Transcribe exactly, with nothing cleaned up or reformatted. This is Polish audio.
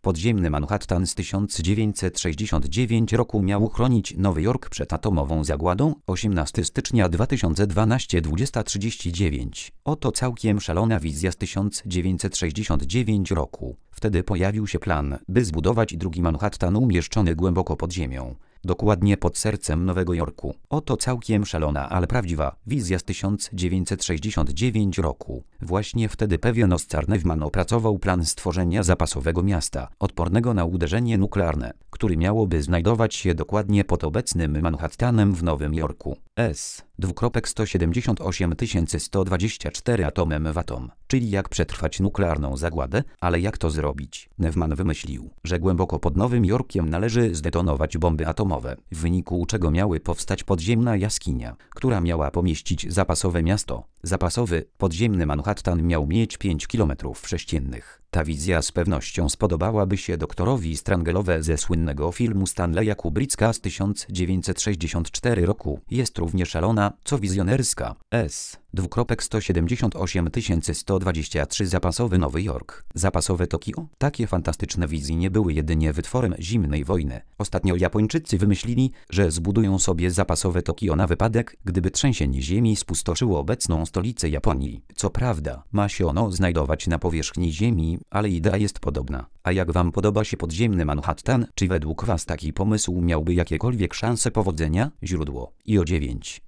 Podziemny Manhattan z tysiąc dziewięćset sześćdziesiątego dziewiątego roku miał chronić Nowy Jork przed atomową zagładą. osiemnastego stycznia dwa tysiące dwunastego dwudziesta trzydzieści dziewięć. Oto całkiem szalona wizja z tysiąc dziewięćset sześćdziesiątego dziewiątego roku. Wtedy pojawił się plan, by zbudować drugi Manhattan umieszczony głęboko pod ziemią. Dokładnie pod sercem Nowego Jorku. Oto całkiem szalona, ale prawdziwa wizja z tysiąc dziewięćset sześćdziesiątego dziewiątego roku. Właśnie wtedy pewien Oscar Neverman opracował plan stworzenia zapasowego miasta, odpornego na uderzenie nuklearne, który miałoby znajdować się dokładnie pod obecnym Manhattanem w Nowym Jorku. S. sto siedemdziesiąt osiem tysięcy sto dwadzieścia cztery atomem w atom, czyli jak przetrwać nuklearną zagładę, ale jak to zrobić? Neverman wymyślił, że głęboko pod Nowym Jorkiem należy zdetonować bomby atomowe, w wyniku czego miały powstać podziemna jaskinia, która miała pomieścić zapasowe miasto. Zapasowy, podziemny Manhattan miał mieć pięć kilometrów sześciennych. Ta wizja z pewnością spodobałaby się doktorowi Strangelowi ze słynnego filmu Stanleya Kubricka z tysiąc dziewięćset sześćdziesiątego czwartego roku. Jest równie szalona, co wizjonerska. S. sto siedemdziesiąt osiem tysięcy sto dwadzieścia trzy Zapasowy Nowy Jork. Zapasowe Tokio? Takie fantastyczne wizje nie były jedynie wytworem zimnej wojny. Ostatnio Japończycy wymyślili, że zbudują sobie zapasowe Tokio na wypadek, gdyby trzęsienie ziemi spustoszyło obecną stolicę Japonii. Co prawda, ma się ono znajdować na powierzchni ziemi, ale idea jest podobna. A jak wam podoba się podziemny Manhattan? Czy według was taki pomysł miałby jakiekolwiek szanse powodzenia? Źródło: I O dziewięć.